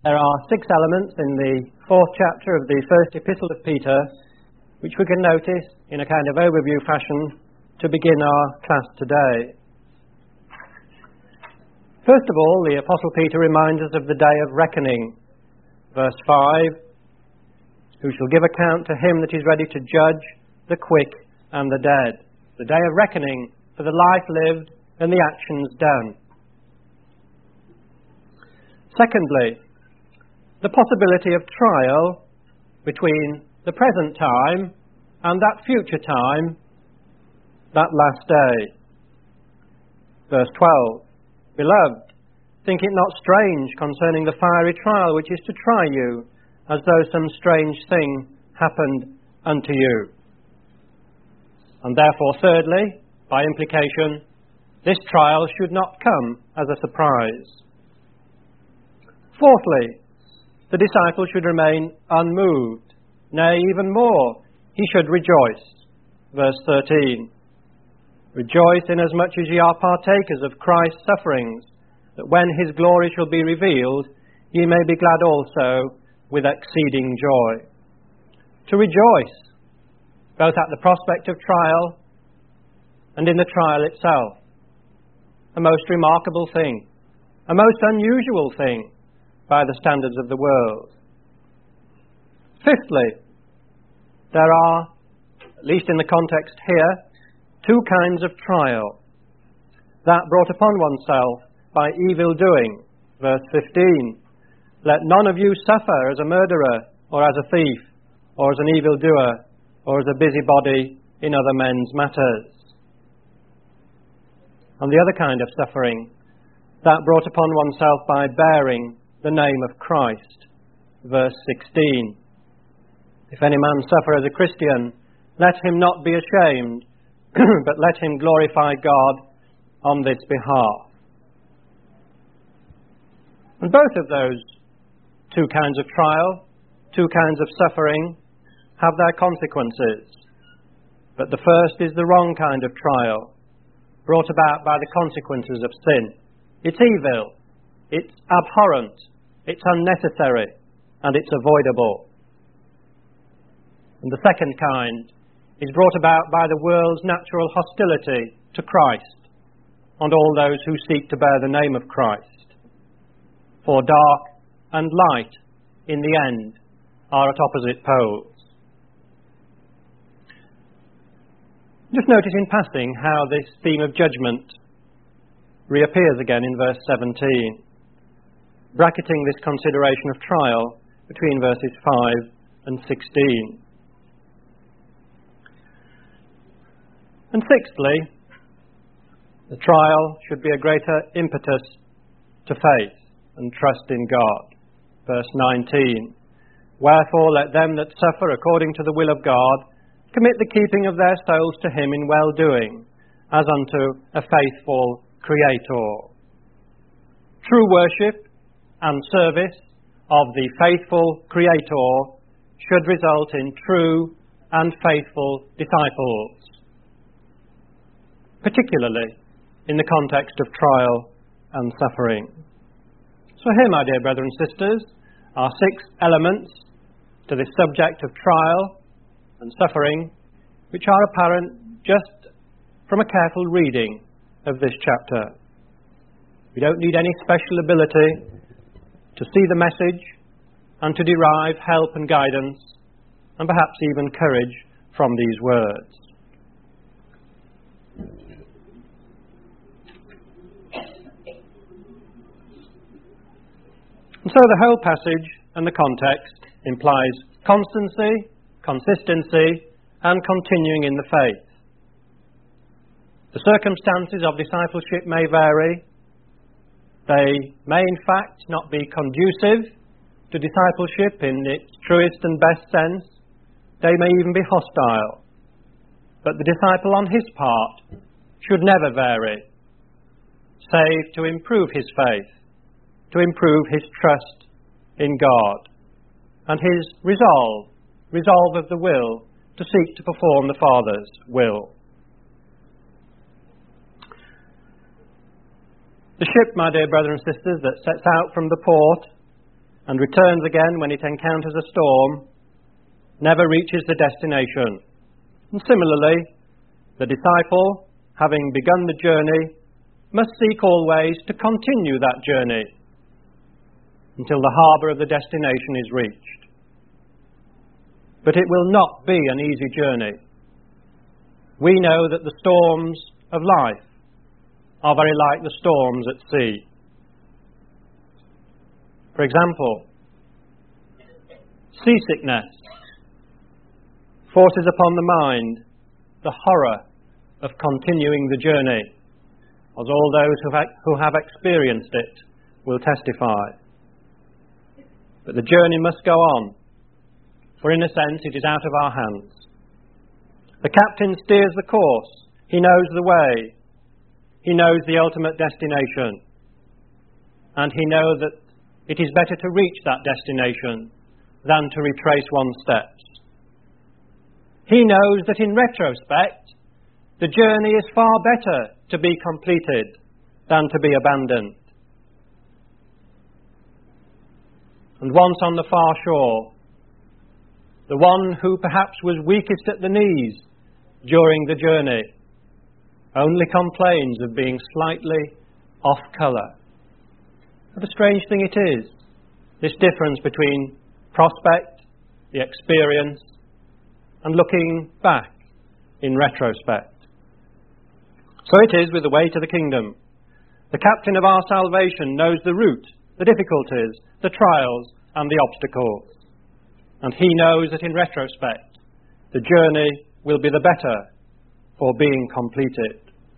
There are 6 elements in the 4th chapter of the first epistle of Peter, which we can notice in a kind of overview fashion to begin our class today. First of all, the Apostle Peter reminds us of the day of reckoning. Verse 5, who shall give account to him that is ready to judge the quick and the dead. The day of reckoning for the life lived and the actions done. Secondly, the possibility of trial between the present time and that future time, that last day. Verse 12, beloved, think it not strange concerning the fiery trial which is to try you, as though some strange thing happened unto you. And therefore, thirdly, by implication, this trial should not come as a surprise. Fourthly, the disciple should remain unmoved. Nay, even more, he should rejoice. Verse 13, rejoice inasmuch as ye are partakers of Christ's sufferings, that when his glory shall be revealed, ye may be glad also with exceeding joy. To rejoice, both at the prospect of trial and in the trial itself. A most remarkable thing, a most unusual thing by the standards of the world. Fifthly, there are, at least in the context here, 2 kinds of trial. That brought upon oneself by evil doing. Verse 15, let none of you suffer as a murderer, or as a thief, or as an evildoer, or as a busybody in other men's matters. And the other kind of suffering, that brought upon oneself by bearing the name of Christ. Verse 16, if any man suffer as a Christian, let him not be ashamed, but let him glorify God on this behalf. And both of those 2 kinds of trial, 2 kinds of suffering, have their consequences. But the first is the wrong kind of trial, brought about by the consequences of sin. It's evil, it's abhorrent, it's unnecessary, and it's avoidable. And the second kind is brought about by the world's natural hostility to Christ and all those who seek to bear the name of Christ. For dark and light, in the end, are at opposite poles. Just notice in passing how this theme of judgment reappears again in verse 17, bracketing this consideration of trial between verses 5 and 16. And sixthly, the trial should be a greater impetus to faith and trust in God. Verse 19, wherefore let them that suffer according to the will of God commit the keeping of their souls to him in well-doing, as unto a faithful Creator. True worship and service of the faithful Creator should result in true and faithful disciples, particularly in the context of trial and suffering. So here, my dear brethren and sisters, are 6 elements to this subject of trial and suffering, which are apparent just from a careful reading of this chapter. We don't need any special ability to see the message and to derive help and guidance, and perhaps even courage from these words. And so the whole passage and the context implies constancy, consistency, and continuing in the faith. The circumstances of discipleship may vary. They may in fact not be conducive to discipleship in its truest and best sense. They may even be hostile. But the disciple on his part should never vary, save to improve his faith, to improve his trust in God, and his resolve of the will to seek to perform the Father's will. The ship, my dear brothers and sisters, that sets out from the port and returns again when it encounters a storm, never reaches the destination. And similarly, the disciple, having begun the journey, must seek always to continue that journey until the harbour of the destination is reached. But it will not be an easy journey. We know that the storms of life are very like the storms at sea. For example, seasickness forces upon the mind the horror of continuing the journey, as all those who have experienced it will testify. But the journey must go on, for in a sense it is out of our hands. The captain steers the course. He knows the way. He knows the ultimate destination. And he knows that it is better to reach that destination than to retrace one's steps. He knows that in retrospect, the journey is far better to be completed than to be abandoned. And once on the far shore, the one who perhaps was weakest at the knees during the journey only complains of being slightly off colour. What a strange thing it is, this difference between prospect, the experience, and looking back in retrospect. So it is with the way to the kingdom. The captain of our salvation knows the route, the difficulties, the trials, and the obstacles. And he knows that in retrospect, the journey will be the better for being completed.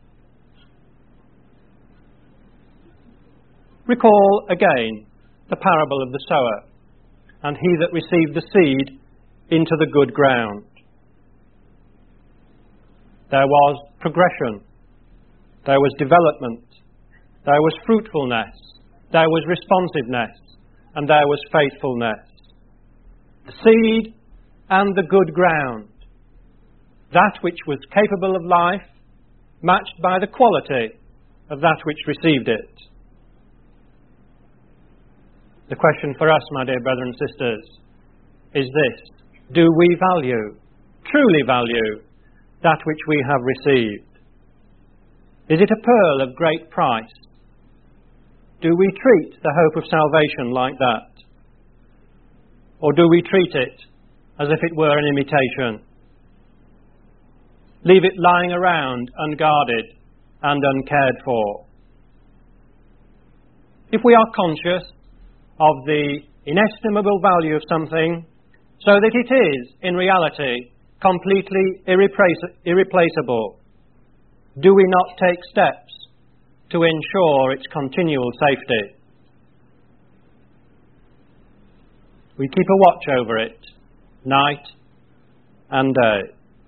Recall again the parable of the sower, and he that received the seed into the good ground. There was progression, there was development, there was fruitfulness, there was responsiveness, and there was faithfulness. The seed and the good ground, that which was capable of life, matched by the quality of that which received it. The question for us, my dear brothers and sisters, is this: do we value, truly value, that which we have received? Is it a pearl of great price? Do we treat the hope of salvation like that? Or do we treat it as if it were an imitation? Leave it lying around unguarded and uncared for? If we are conscious of the inestimable value of something, so that it is, in reality, completely irreplaceable, do we not take steps to ensure its continual safety? We keep a watch over it, night and day.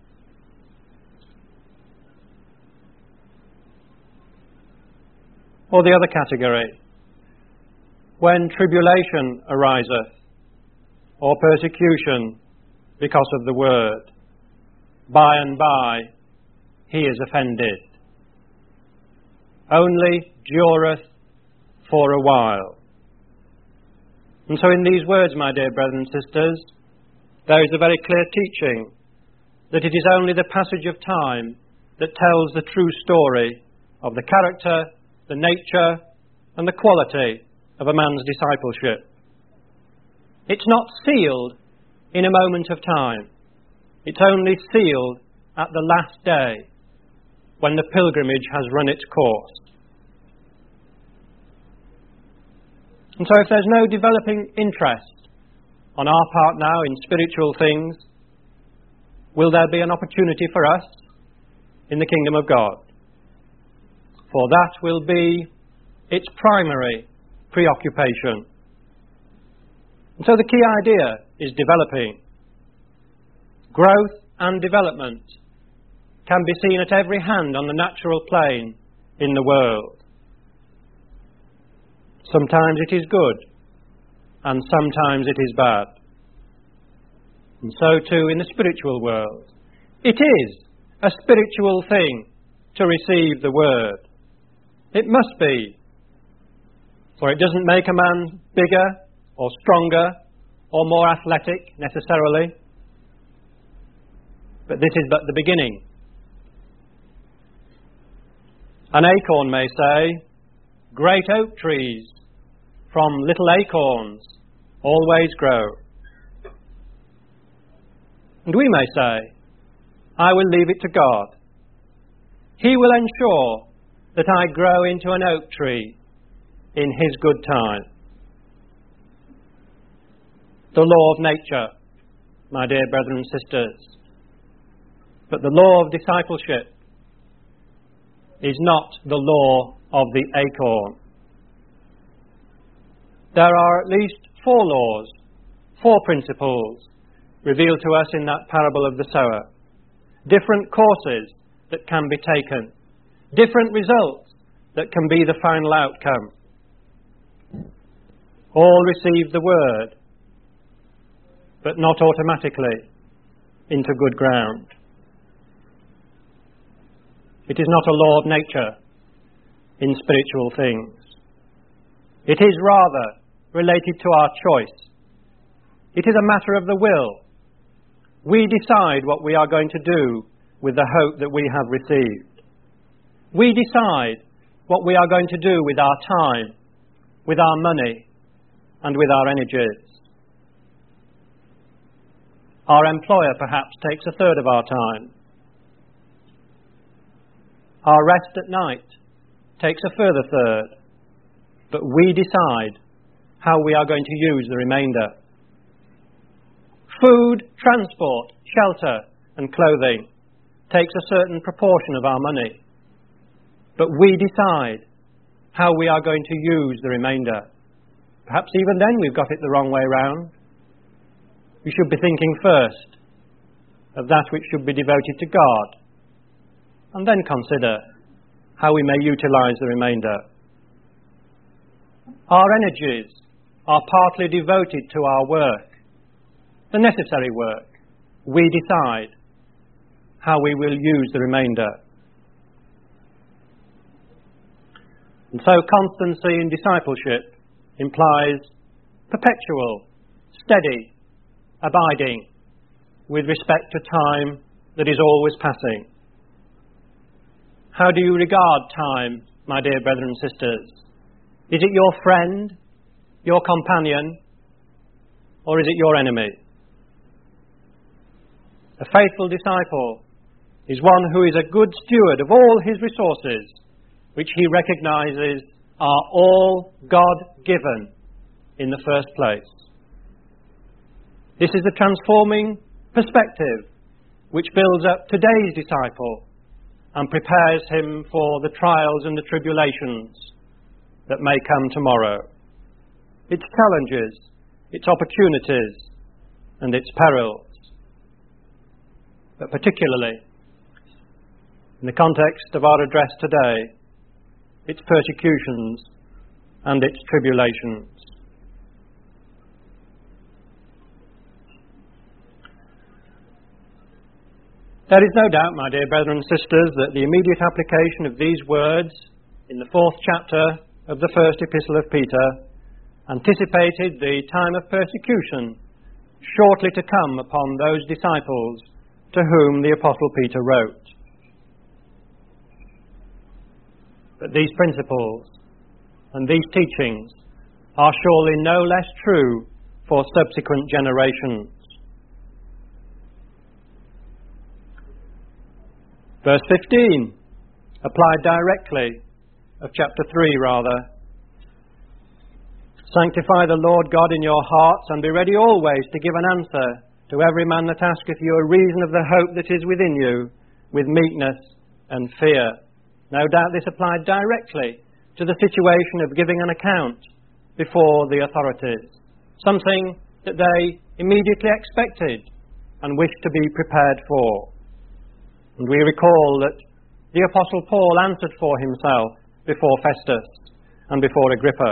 Or the other category: when tribulation ariseth, or persecution because of the word, by and by he is offended. Only dureth for a while. And so in these words, my dear brothers and sisters, there is a very clear teaching that it is only the passage of time that tells the true story of the character, the nature, and the quality of a man's discipleship. It's not sealed in a moment of time. It's only sealed at the last day, when the pilgrimage has run its course. And so if there's no developing interest on our part now in spiritual things, will there be an opportunity for us in the kingdom of God? For that will be its primary preoccupation. And so the key idea is developing. Growth and development can be seen at every hand on the natural plane in the world. Sometimes it is good, and sometimes it is bad. And so too in the spiritual world. It is a spiritual thing to receive the word. It must be. For it doesn't make a man bigger or stronger or more athletic necessarily. But this is but the beginning. An acorn may say, "Great oak trees from little acorns always grow." And we may say, "I will leave it to God. He will ensure that I grow into an oak tree in His good time." The law of nature, my dear brethren and sisters. But the law of discipleship is not the law of the acorn. There are at least 4 laws, 4 principles revealed to us in that parable of the sower. Different courses that can be taken. Different results that can be the final outcome. All receive the word, but not automatically into good ground. It is not a law of nature in spiritual things. It is rather related to our choice. It is a matter of the will. We decide what we are going to do with the hope that we have received. We decide what we are going to do with our time, with our money, and with our energies. Our employer perhaps takes a third of our time. Our rest at night takes a further third. But we decide how we are going to use the remainder. Food, transport, shelter, and clothing takes a certain proportion of our money. But we decide how we are going to use the remainder. Perhaps even then we've got it the wrong way round. We should be thinking first of that which should be devoted to God, and then consider how we may utilize the remainder. Our energies are partly devoted to our work, the necessary work. We decide how we will use the remainder. And so constancy in discipleship implies perpetual, steady, abiding with respect to time that is always passing. How do you regard time, my dear brethren and sisters? Is it your friend, your companion, or is it your enemy? A faithful disciple is one who is a good steward of all his resources, which he recognizes are all God-given in the first place. This is the transforming perspective which builds up today's disciple and prepares him for the trials and the tribulations that may come tomorrow. Its challenges, its opportunities, and its perils. But particularly, in the context of our address today, its persecutions and its tribulations. There is no doubt, my dear brethren and sisters, that the immediate application of these words in the 4th chapter of the 1st epistle of Peter anticipated the time of persecution shortly to come upon those disciples to whom the Apostle Peter wrote. But these principles and these teachings are surely no less true for subsequent generations. Verse 15, applied directly, of chapter 3 rather. Sanctify the Lord God in your hearts, and be ready always to give an answer to every man that asketh you a reason of the hope that is within you, with meekness and fear. No doubt this applied directly to the situation of giving an account before the authorities, something that they immediately expected and wished to be prepared for. And we recall that the Apostle Paul answered for himself before Festus and before Agrippa.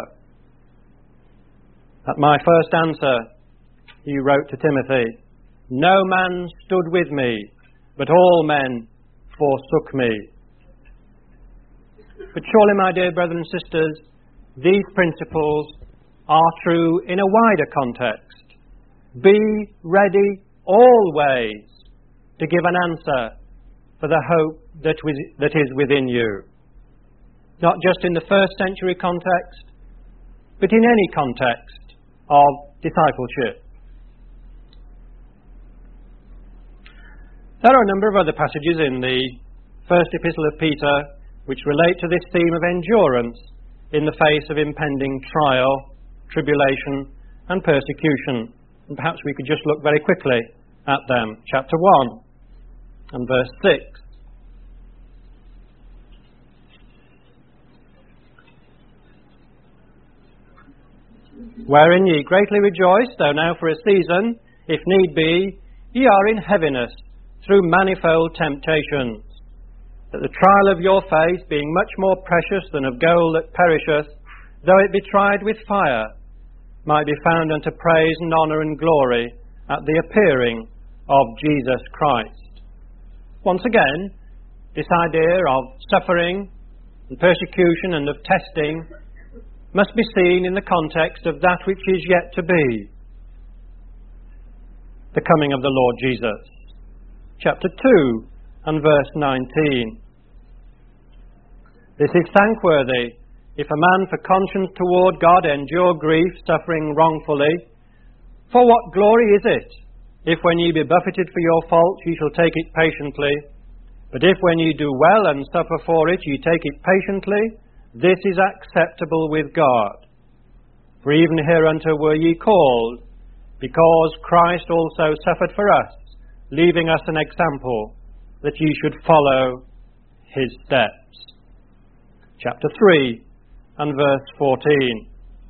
At my first answer, he wrote to Timothy, "No man stood with me, but all men forsook me." But surely, my dear brothers and sisters, these principles are true in a wider context. Be ready always to give an answer for the hope that is within you. Not just in the first century context, but in any context of discipleship. There are a number of other passages in the first epistle of Peter which relate to this theme of endurance in the face of impending trial, tribulation and persecution. And perhaps we could just look very quickly at them. Chapter 1 and verse 6. Wherein ye greatly rejoice, though now for a season, if need be, ye are in heaviness through manifold temptations, that the trial of your faith, being much more precious than of gold that perisheth, though it be tried with fire, might be found unto praise and honour and glory at the appearing of Jesus Christ. Once again, this idea of suffering and persecution and of testing must be seen in the context of that which is yet to be, the coming of the Lord Jesus. Chapter 2 and verse 19. This is thankworthy, if a man for conscience toward God endure grief, suffering wrongfully. For what glory is it, if when ye be buffeted for your faults ye shall take it patiently? But if when ye do well and suffer for it ye take it patiently, this is acceptable with God. For even hereunto were ye called, because Christ also suffered for us, leaving us an example, that ye should follow his steps. Chapter 3 and verse 14.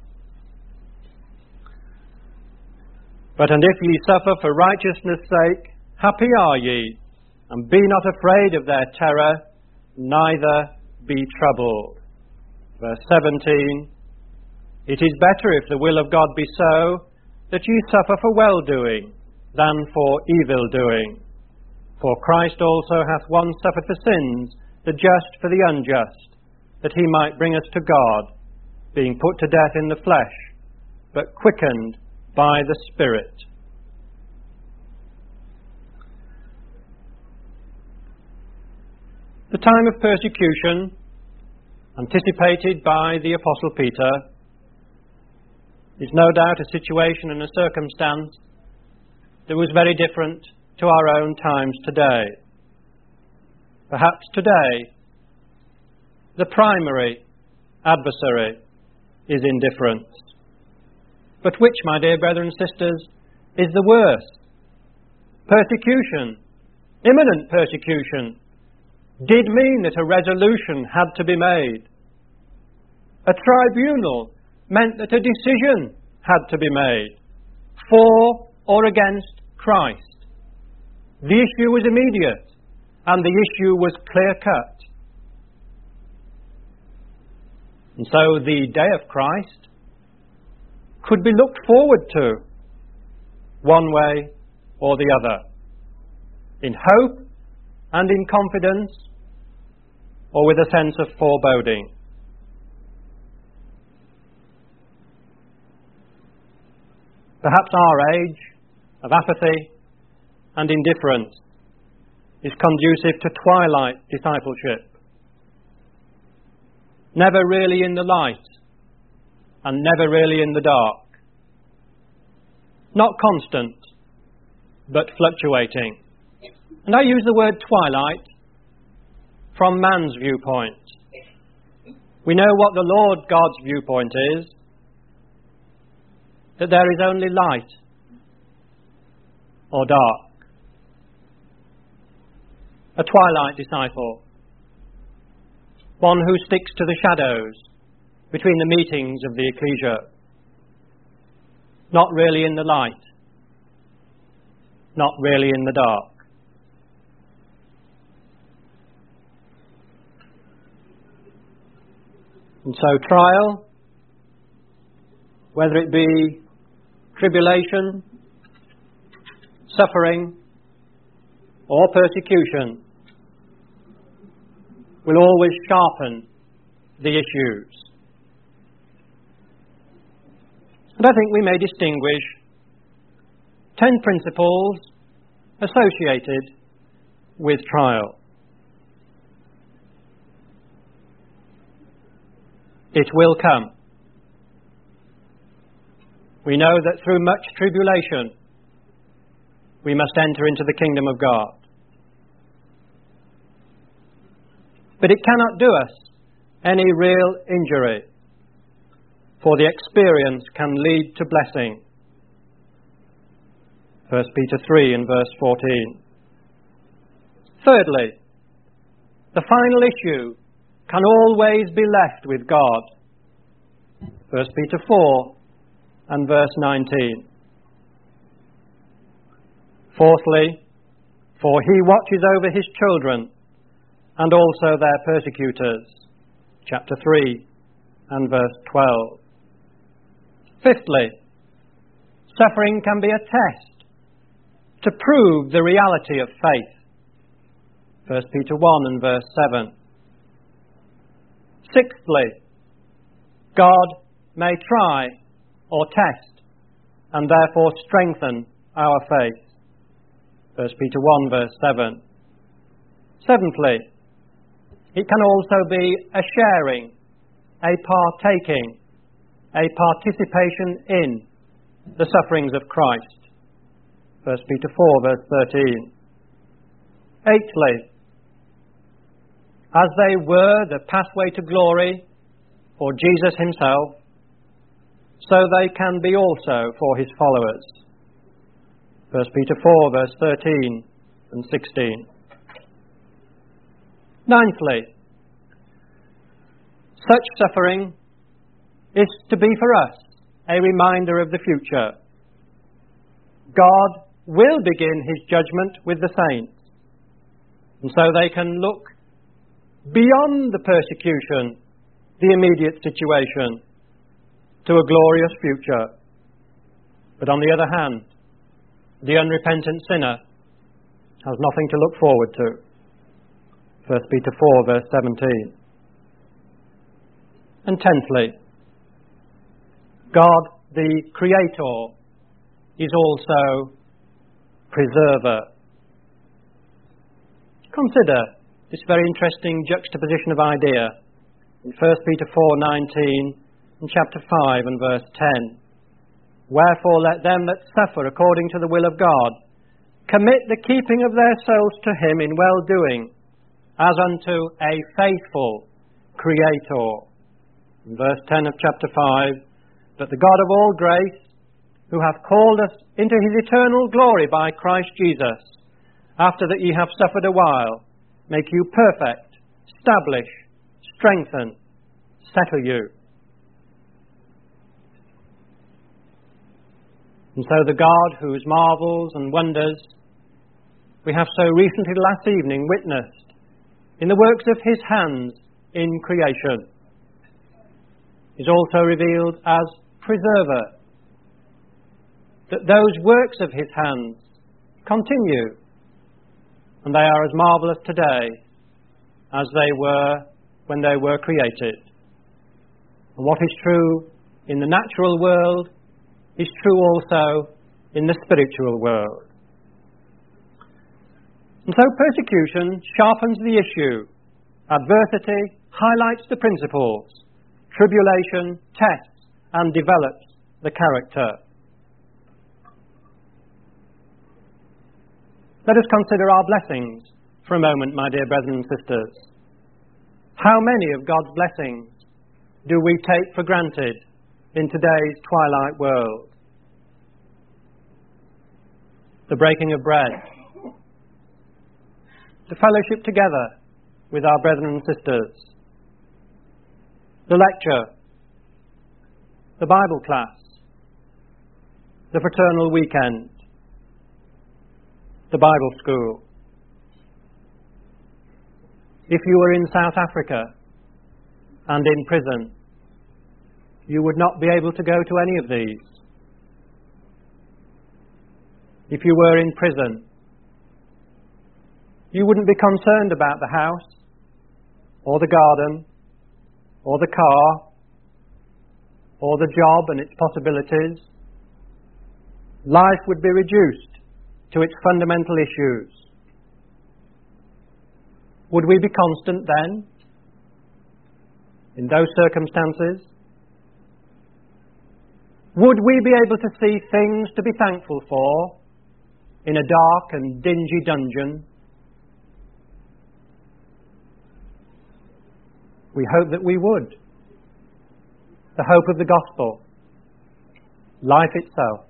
But and if ye suffer for righteousness' sake, happy are ye, and be not afraid of their terror, neither be troubled. Verse 17. It is better, if the will of God be so, that ye suffer for well-doing, than for evil-doing. For Christ also hath once suffered for sins, the just for the unjust, that he might bring us to God, being put to death in the flesh, but quickened by the Spirit. The time of persecution, anticipated by the Apostle Peter, is no doubt a situation and a circumstance that was very different to our own times today. Perhaps today, the primary adversary is indifference. But which, my dear brethren and sisters, is the worst? Persecution, imminent persecution, did mean that a resolution had to be made. A tribunal meant that a decision had to be made for or against Christ. The issue was immediate, and the issue was clear-cut. And so the day of Christ could be looked forward to one way or the other, in hope and in confidence, or with a sense of foreboding. Perhaps our age of apathy and indifference is conducive to twilight discipleship. Never really in the light and never really in the dark. Not constant, but fluctuating. And I use the word twilight from man's viewpoint. We know what the Lord God's viewpoint is, that there is only light or dark. A twilight disciple, one who sticks to the shadows between the meetings of the ecclesia, not really in the light, not really in the dark. And so trial, whether it be tribulation, suffering, or persecution, will always sharpen the issues. And I think we may distinguish 10 principles associated with trial. It will come. We know that through much tribulation we must enter into the kingdom of God. But it cannot do us any real injury, for the experience can lead to blessing. 1 Peter 3 and verse 14. Thirdly, the final issue can always be left with God. 1 Peter 4 and verse 19. Fourthly, for he watches over his children and also their persecutors. Chapter 3 and verse 12. Fifthly, suffering can be a test to prove the reality of faith. 1 Peter 1 and verse 7. Sixthly, God may try or test and therefore strengthen our faith. 1 Peter 1 verse 7. Seventhly, it can also be a sharing, a partaking, a participation in the sufferings of Christ. 1 Peter 4 verse 13. Eighthly, as they were the pathway to glory for Jesus himself, so they can be also for his followers. 1 Peter 4 verse 13 and 16. Ninthly, such suffering is to be for us a reminder of the future. God will begin his judgment with the saints, and so they can look beyond the persecution, the immediate situation, to a glorious future. But on the other hand, the unrepentant sinner has nothing to look forward to. 1 Peter 4 verse 17. And tenthly, God the Creator is also preserver. Consider this very interesting juxtaposition of idea in 1 Peter 4:19 and chapter 5 and verse 10. Wherefore let them that suffer according to the will of God commit the keeping of their souls to him in well-doing, as unto a faithful Creator. In verse 10 of chapter 5, that the God of all grace, who hath called us into his eternal glory by Christ Jesus, after that ye have suffered a while, make you perfect, establish, strengthen, settle you. And so the God whose marvels and wonders we have so recently last evening witnessed in the works of his hands in creation is also revealed as preserver. That those works of his hands continue, and they are as marvellous today as they were when they were created. And what is true in the natural world is true also in the spiritual world. And so persecution sharpens the issue, adversity highlights the principles, tribulation tests and develops the character. Let us consider our blessings for a moment, my dear brethren and sisters. How many of God's blessings do we take for granted in today's twilight world? The breaking of bread, the fellowship together with our brethren and sisters, the lecture, the Bible class, the fraternal weekend, the Bible school. If you were in South Africa and in prison, you would not be able to go to any of these. If you were in prison, you wouldn't be concerned about the house, or the garden, or the car, or the job and its possibilities, life would be reduced to its fundamental issues. Would we be constant then, in those circumstances? Would we be able to see things to be thankful for in a dark and dingy dungeon? We hope that we would. The hope of the gospel, life itself.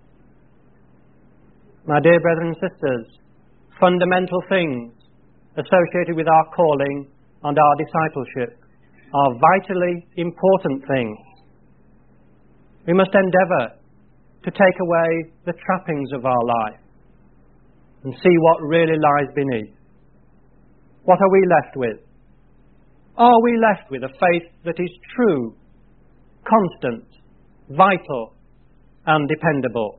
My dear brethren and sisters, fundamental things associated with our calling and our discipleship are vitally important things. We must endeavour to take away the trappings of our life and see what really lies beneath. What are we left with? Are we left with a faith that is true, constant, vital, and dependable?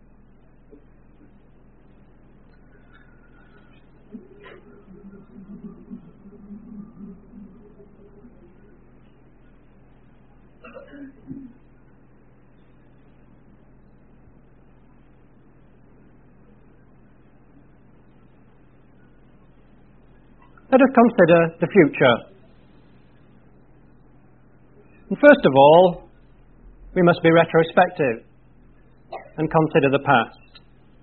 Let us consider the future. And first of all, we must be retrospective and consider the past.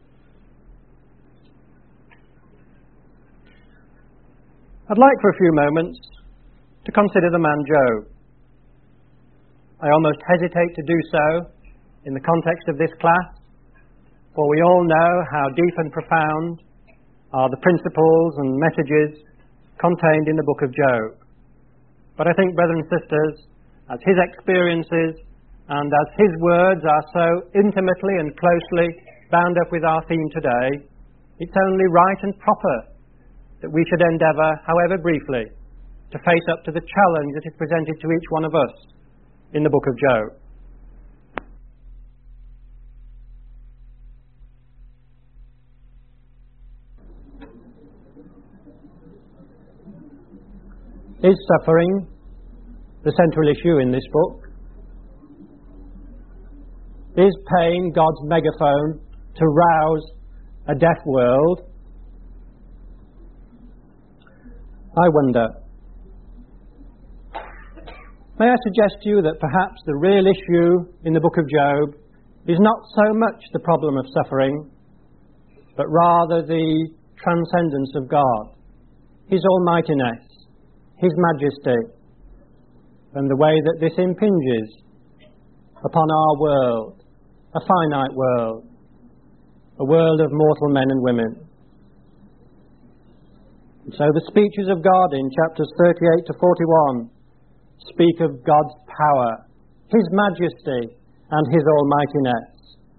I'd like for a few moments to consider the man Job. I almost hesitate to do so in the context of this class, for we all know how deep and profound are the principles and messages contained in the book of Job. But I think, brothers and sisters, as his experiences and as his words are so intimately and closely bound up with our theme today, it's only right and proper that we should endeavour, however briefly, to face up to the challenge that is presented to each one of us in the book of Job. Is suffering the central issue in this book? Is pain God's megaphone to rouse a deaf world? I wonder. May I suggest to you that perhaps the real issue in the book of Job is not so much the problem of suffering, but rather the transcendence of God, His almightiness, His majesty, and the way that this impinges upon our world, a finite world, a world of mortal men and women. And so the speeches of God in chapters 38 to 41 speak of God's power, His majesty, and His almightiness.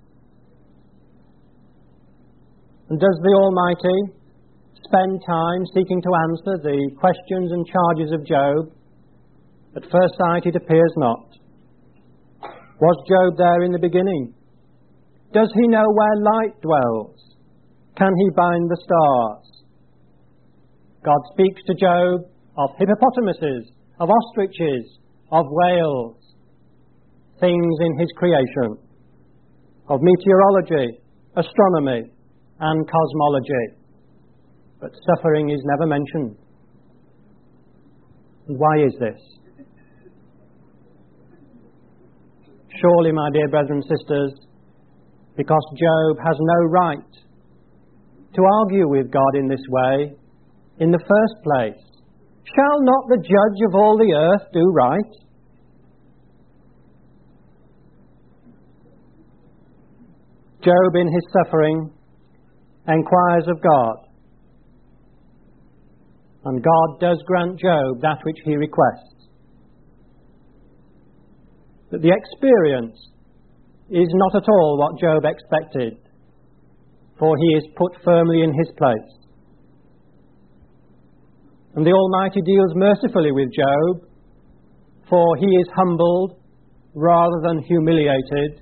And does the Almighty spend time seeking to answer the questions and charges of Job? At first sight, it appears not. Was Job there in the beginning? Does he know where light dwells? Can he bind the stars? God speaks to Job of hippopotamuses, of ostriches, of whales, things in his creation, of meteorology, astronomy, and cosmology. But suffering is never mentioned. And why is this? Surely, my dear brethren and sisters, because Job has no right to argue with God in this way in the first place. Shall not the judge of all the earth do right? Job, in his suffering, enquires of God. And God does grant Job that which he requests. But the experience is not at all what Job expected, for he is put firmly in his place. And the Almighty deals mercifully with Job, for he is humbled rather than humiliated.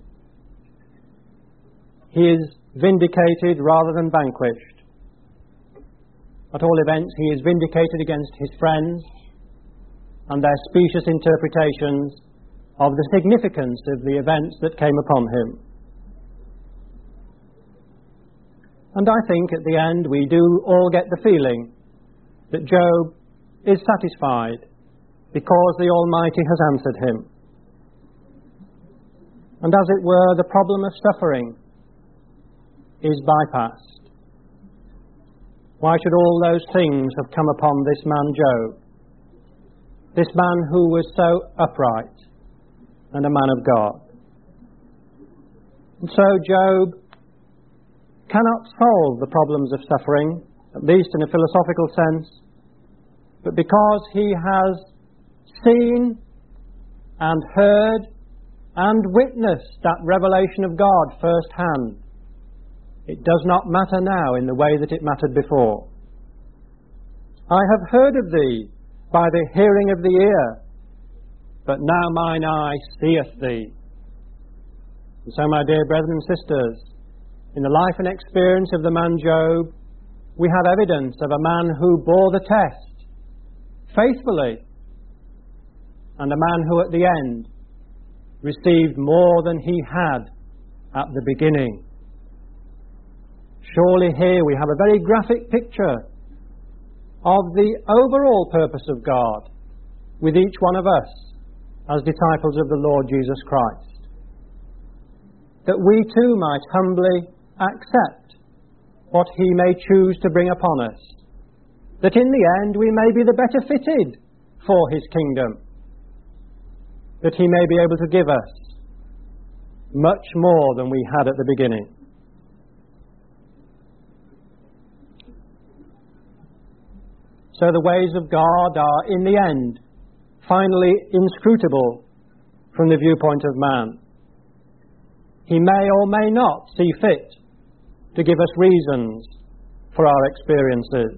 He is vindicated rather than vanquished. At all events, he is vindicated against his friends and their specious interpretations of the significance of the events that came upon him. And I think at the end we do all get the feeling that Job is satisfied because the Almighty has answered him. And as it were, the problem of suffering is bypassed. Why should all those things have come upon this man Job? This man who was so upright and a man of God. And so Job cannot solve the problems of suffering, at least in a philosophical sense, but because he has seen and heard and witnessed that revelation of God firsthand, it does not matter now in the way that it mattered before. I have heard of thee by the hearing of the ear, but now mine eye seeth thee. And so, my dear brethren and sisters, in the life and experience of the man Job, we have evidence of a man who bore the test faithfully, and a man who at the end received more than he had at the beginning. Surely here we have a very graphic picture of the overall purpose of God with each one of us as disciples of the Lord Jesus Christ. That we too might humbly accept what He may choose to bring upon us. That in the end we may be the better fitted for His kingdom. That He may be able to give us much more than we had at the beginning. So the ways of God are, in the end, finally inscrutable from the viewpoint of man. He may or may not see fit to give us reasons for our experiences.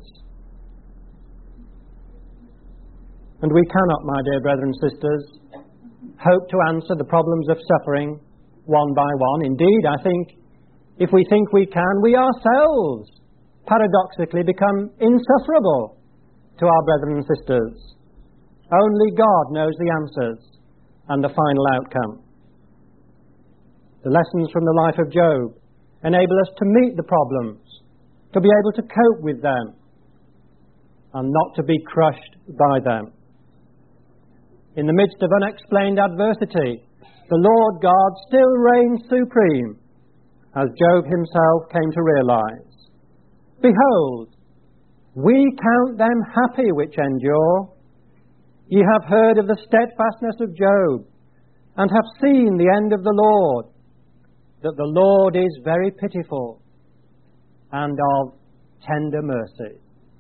And we cannot, my dear brethren and sisters, hope to answer the problems of suffering one by one. Indeed, I think if we think we can, we ourselves paradoxically become insufferable to our brethren and sisters. Only God knows the answers and the final outcome. The lessons from the life of Job enable us to meet the problems, to be able to cope with them, and not to be crushed by them. In the midst of unexplained adversity, the Lord God still reigns supreme, as Job himself came to realize. Behold, we count them happy which endure. Ye have heard of the steadfastness of Job, and have seen the end of the Lord, that the Lord is very pitiful and of tender mercy.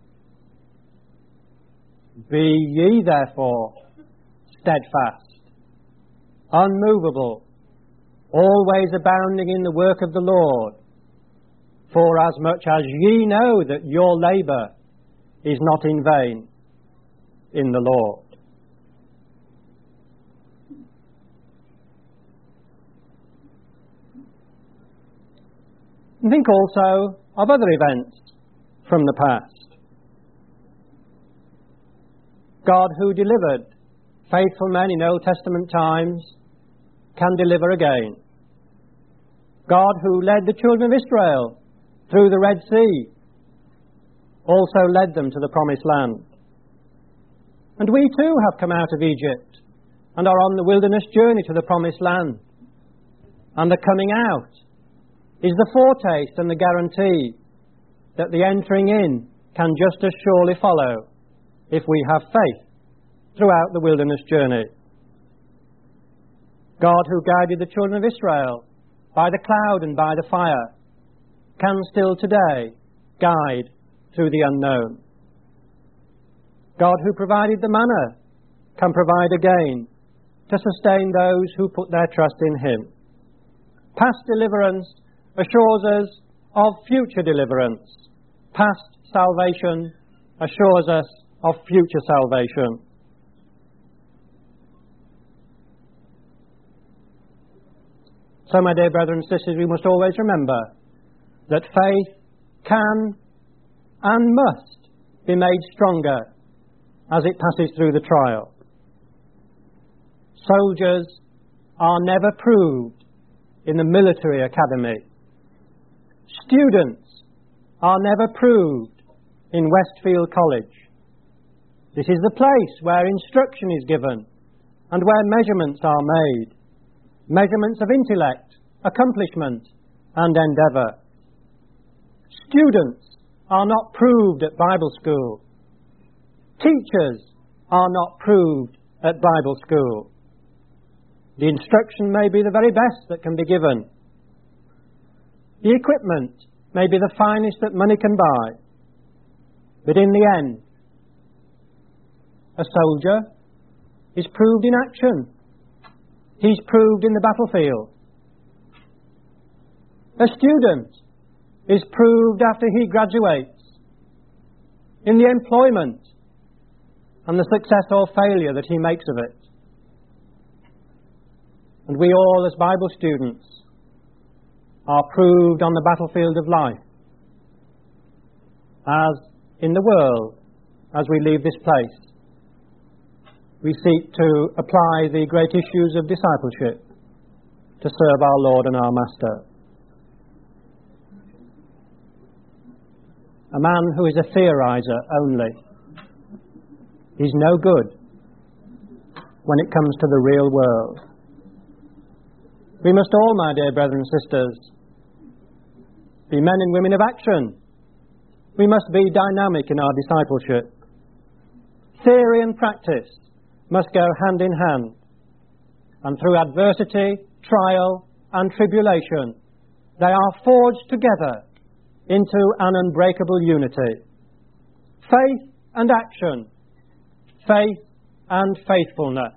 Be ye therefore steadfast, unmovable, always abounding in the work of the Lord, forasmuch as ye know that your labour is not in vain in the Lord. And think also of other events from the past. God, who delivered faithful men in Old Testament times, can deliver again. God, who led the children of Israel through the Red Sea, also led them to the Promised Land. And we too have come out of Egypt and are on the wilderness journey to the Promised Land. And the coming out is the foretaste and the guarantee that the entering in can just as surely follow if we have faith throughout the wilderness journey. God, who guided the children of Israel by the cloud and by the fire, can still today guide through the unknown. God, who provided the manna, can provide again to sustain those who put their trust in Him. Past deliverance assures us of future deliverance. Past salvation assures us of future salvation. So, my dear brethren and sisters, we must always remember that faith can and must be made stronger as it passes through the trial. Soldiers are never proved in the military academy. Students are never proved in Westfield College. This is the place where instruction is given and where measurements are made. Measurements of intellect, accomplishment, and endeavour. Students are not proved at Bible school. Teachers are not proved at Bible school. The instruction may be the very best that can be given. The equipment may be the finest that money can buy. But in the end, a soldier is proved in action. He's proved in the battlefield. A student is proved after he graduates in the employment and the success or failure that he makes of it. And we all, as Bible students, are proved on the battlefield of life, as in the world, as we leave this place. We seek to apply the great issues of discipleship to serve our Lord and our Master. A man who is a theorizer only is no good when it comes to the real world. We must all, my dear brethren and sisters, be men and women of action. We must be dynamic in our discipleship. Theory and practice must go hand in hand, and through adversity, trial, and tribulation, they are forged together into an unbreakable unity. Faith and action, faith and faithfulness.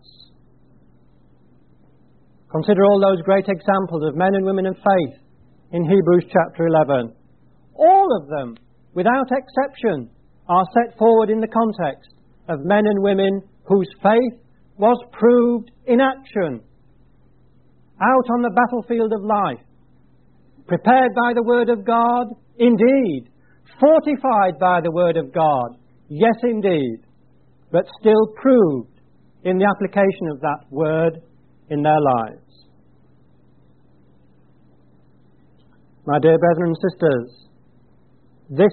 Consider all those great examples of men and women of faith in Hebrews chapter 11. All of them, without exception, are set forward in the context of men and women whose faith was proved in action, out on the battlefield of life, prepared by the Word of God, indeed, fortified by the Word of God, yes indeed, but still proved in the application of that Word in their lives. My dear brethren and sisters, this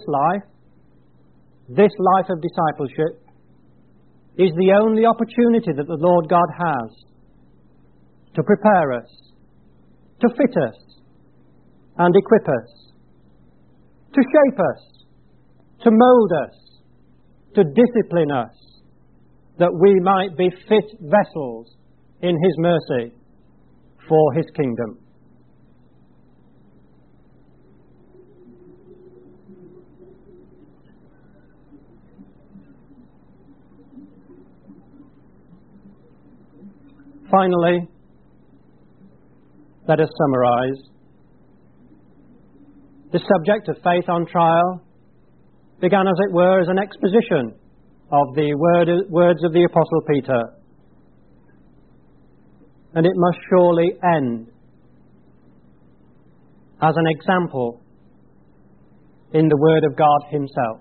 life of discipleship, is the only opportunity that the Lord God has to prepare us, to fit us, and equip us, to shape us, to mould us, to discipline us, that we might be fit vessels in His mercy for His kingdom. Finally, let us summarize. The subject of faith on trial began, as it were, as an exposition of the words of the Apostle Peter. And it must surely end as an example in the Word of God Himself.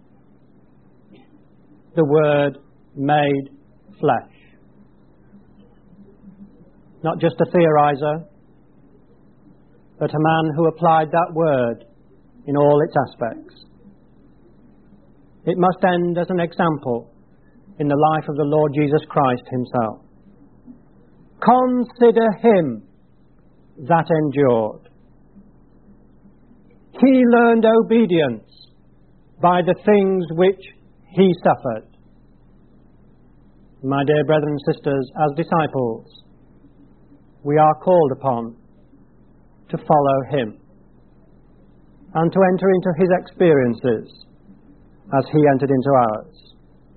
The Word made flesh. Not just a theorizer, but a man who applied that Word in all its aspects. It must end as an example in the life of the Lord Jesus Christ Himself. Consider Him that endured. He learned obedience by the things which He suffered. My dear brethren and sisters, as disciples, we are called upon to follow Him and to enter into His experiences as He entered into ours.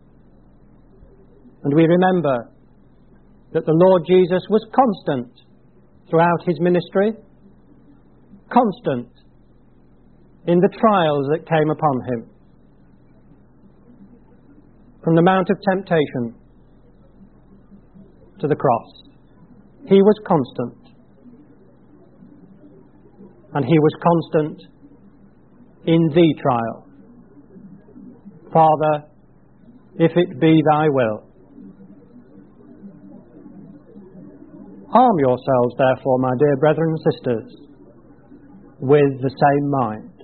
And we remember that the Lord Jesus was constant throughout His ministry, constant in the trials that came upon Him. From the Mount of Temptation to the cross, He was constant. And He was constant in the trial. Father, if it be Thy will. Arm yourselves, therefore, my dear brethren and sisters, with the same mind.